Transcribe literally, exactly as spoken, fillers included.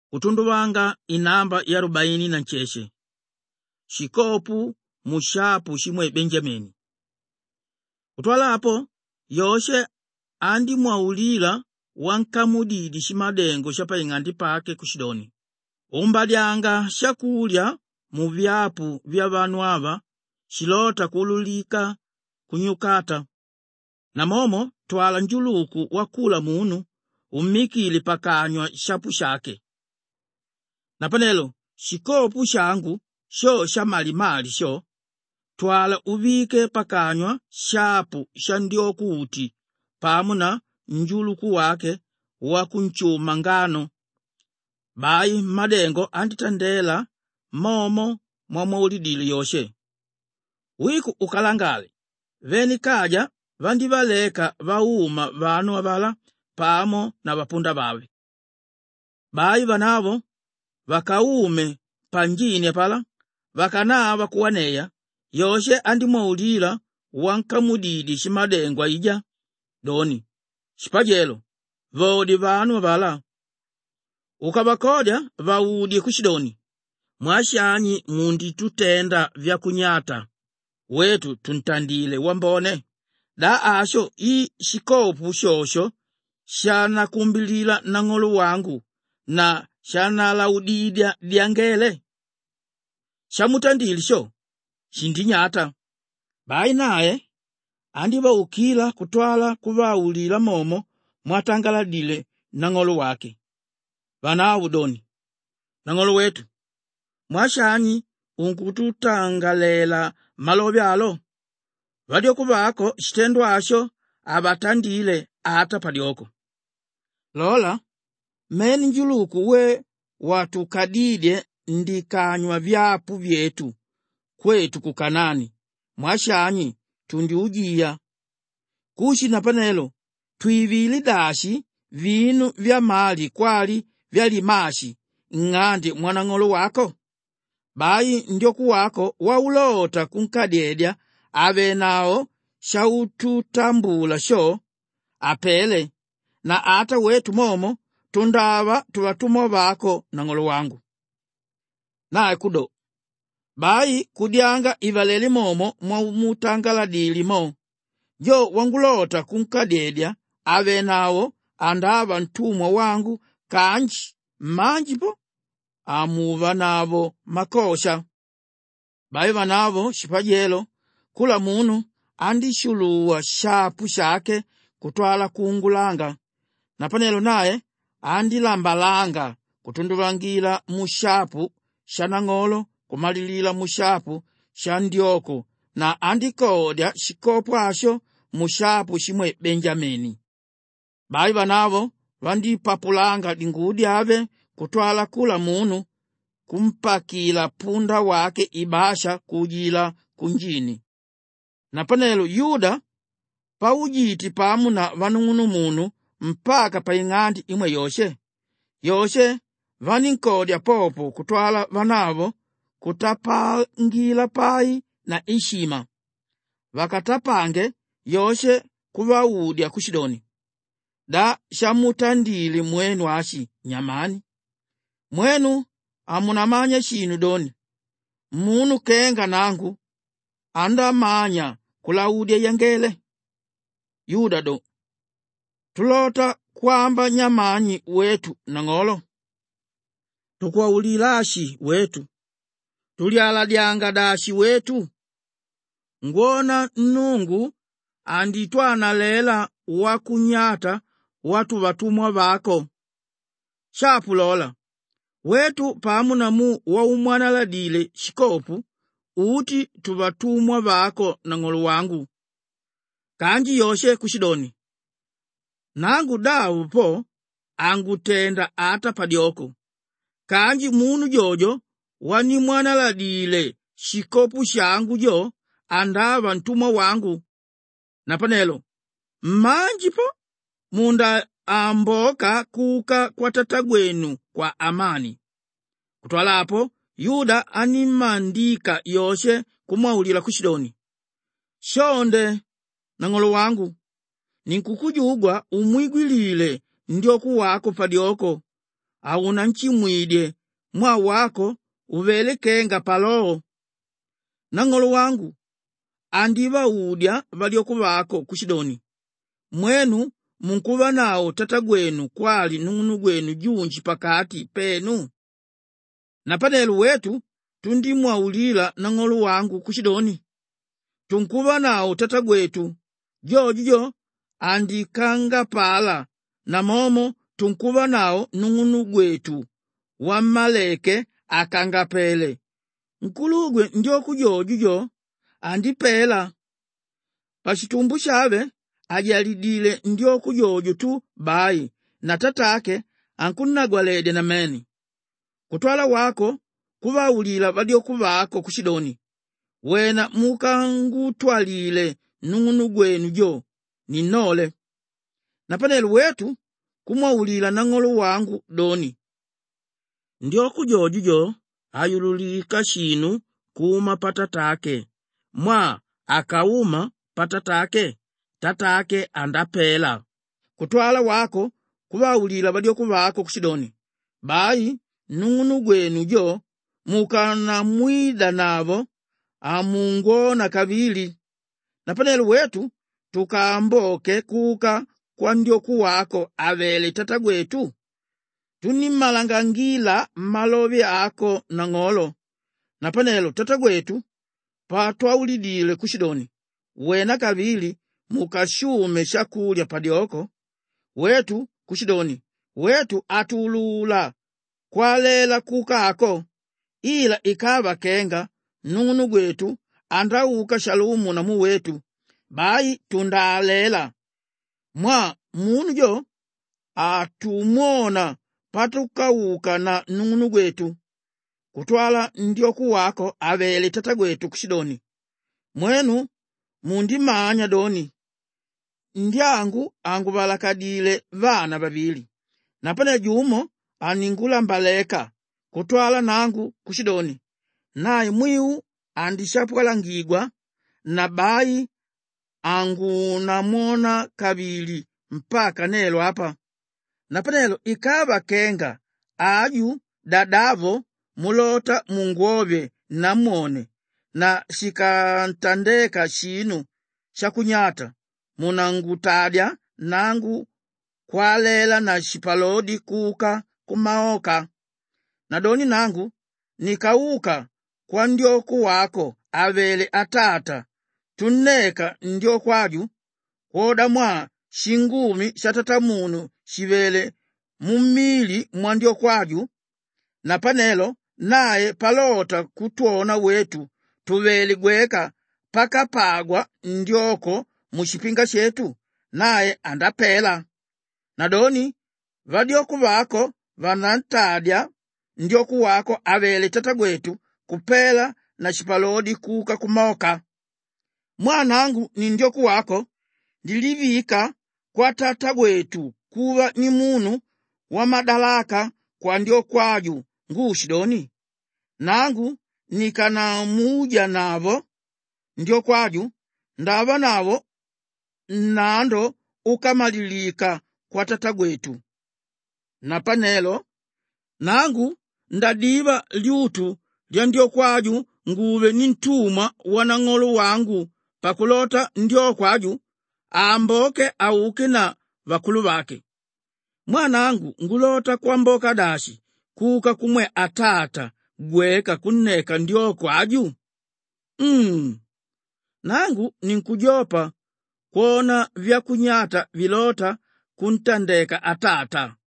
kutundu wanga inamba ya arobaini na ncheshe, shikopu mushapu shimwe Benjamini. Kutwalapo Yoshe andi mwaulila wankamudidi shimadengo shapa ing'andi pake kushidoni. Umbadyanga shakulya mu vyapu vya vanu ava shilota kululika kunyukata. Na momo twala njuluku wakula munu umikili pakanywa shapu shake. Napanelo shikopu shangu sho shamalimali sho twala uvike pakanywa shapu shandioku uti pamuna njuluku wake wakunchuma ngano. Bai madengo anditandela momo mwamwaulidile Yoshe. Wiku ukalangale veni kaja vandivaleka vauma vanu avala pamo na vapunda bawe. Bai vanavo vakaume panjini pala vakanava kuwaneya. Yoshe andimwaulila wankamudidi shimadengo ija doni shipajelo vodi vanu avala. Ukabakodya vaudye kushidoni, mwashanyi mundi tutenda vya kunyata wetu tuntandile wambone. Da asho i shikopu shosho shana kumbilila na ng'olo wangu na shana laudidya diangele. Shamutandili sho shindinyata. Bai naye andiva ukila kutwala kuvaulila momo mwatangaladile na ng'olo wake. Vanawu doni, na ng'olo wetu, mwashanyi unkututangalela malobi alo. Vadyo kuvako shitendo asho abatandile ata padyoko. Lola, meni njuluku we watu kadidye ndikanywa vyapu vyetu kwetu kukanani. Mwashanyi tundiujia. Kushi na panelo, tuivili dashi vinu vya mali kwali vya limashi ng'andi mwanang'olo wako. Bai ndioku wako waulota kunkadedya ave nao shaututambula sho apele na ata wetu momo tundava tuvatumwa vako na ng'olo wangu. Nae kudo bai kudyanga ivaleli momo mwamutangaladili mo jo wangulota kunkadedya ave nao andava ntumwa wangu kanji manjipo amuva navo makosha. Bai vanavo shipajelo kula munu andishuluwa shapu shake kutwala kuungulanga. Napanelo naye andilambalanga kutunduvangila mushapu shanang'olo kumalilila mushapu shandioko na andikodya shikopu asho mushapu shimwe Benjamini. Bai vanavo vandipapulanga dingudi ave kutwala kula munu kumpakila punda wake ibasha kujila kunjini. Napanelo Yuda paujiti pamuna vanung'unu munu mpaka paing'andi imwe Yoshe. Yoshe vaninkodya popo kutwala vanavo kutapangila pai na ishima. Vakatapange Yoshe kuvaudya kushidoni, da shamutandili mwenu ashi nyamani. Mwenu amunamanya shinu doni, munu kenga nangu andamanya kulaudya yangele. Yuda do, tulota kwamba nyamanyi wetu na ng'olo. Tukwaulilashi wetu, tulialadyanga dashi wetu. Ngona nungu anditwana lela wakunyata watu vatumwa vako. Shapulola, wetu pamuna mu waumwanaladile shikopu uti tuvatumwa vako na ng'olo wangu. Kanji Yoshe kushidoni, nangu dawu po angutenda ata padyoko. Kanji munu jojo wani mwanaladile shikopu shangu jo andava ntumwa wangu. Napanelo, manjipo munda amboka kuka kwa tatagwenu kwa amani. Kutwalapo Yuda animandika Yoshe kumwaulila kushidoni, shonde na ng'olo wangu, ninkukujugwa umwigwilile ndioku wako padyoko auna nchimwidye mwa wako uvelekenga palo. Nang'olo wangu andiva udya valioku vako kushidoni, mwenu munkuva nao tata gwenu kwali nung'unu gwenu junji pakati penu. Napanelo wetu tundimwaulila nang'olo wangu kushidoni, tunkuva nao tata gwetu jojo andikanga pala, na momo tunkuva nao nung'unu gwetu wamaleke akanga pele. Nkulugwe ndioku jojo andipela. Pashitumbu shave ajalidile ndioku jojo tu bai, na tatake ankunagwalede na meni. Kutwala wako kuvaulila valioku vako kushidoni, wena mukangutwalile nung'unu gwenu jo ninole. Napanelo wetu kumwaulila nang'olo wangu doni, ndioku jojo ayululika shinu kuma patatake, mwa akauma patatake, tatake andapela. Kutwala wako kuvaulila valioku vako kushidoni, bai nung'unu gwenu jo mukanamwida navo amungona kavili. Napanelo wetu tukamboke kuka kwa ndioku wako avele tata gwetu, tunimalangangila malovi ako nang'olo. Napanelo tata gwetu patwaulidile kushidoni, wena kavili mukashume shakulya padyoko. Wetu kushidoni, wetu atulula kwalela kukako, ila ikava kenga nung'unu gwetu andauka shalumu na muwetu, bai tundalela. Mwa munu jo atumona patukauka na nung'unu gwetu. Kutwala ndioku wako avele tata gwetu kushidoni, mwenu mundimanya doni, ndyangu anguvalakadile vana vavili. Napane jumo aningula mbaleka kutwala nangu kushidoni, naye mwiu andishapwalangigwa, na bai angunamona kavili mpaka nelo hapa. Napanelo ikava kenga aju dadavo mulota mungove namone, na shikantandeka shinu shakunyata, munangutadya nangu kwalela na shipalodi kuka kumaoka. Nadoni nangu nikauka kwa ndioku wako avele atata, tuneka ndioku aju koda mwa shingumi shatata munu shivele mumili mwa ndioku aju. Napanelo naye palota kutuona wetu tuveli gweka paka pagwa ndioko mushipinga shetu, naye andapela. Nadoni vadioku vako vanantadya ndioku wako avele tata gwetu kupela na shipalodi kuka kumoka. Mwanangu ni ndioku wako ndilivika kwa tata gwetu kuva ni munu wa madalaka kwa ndioku aju ngushidoni, nangu nikanamuja navo ndioku aju ndava navo nando ukamalilika kwa tata gwetu. Napanelo nangu ndadiva liutu lya ndioku aju nguve nintuma wanang'olo wangu pakulota ndioku aju amboke auke na vakulu vake. Mwanangu ngulota kwamboka dashi kuka kumwe atata gweka kuneka ndioku aju. Mm. Nangu ninkujopa kuona vyakunyata vilota kuntandeka atata.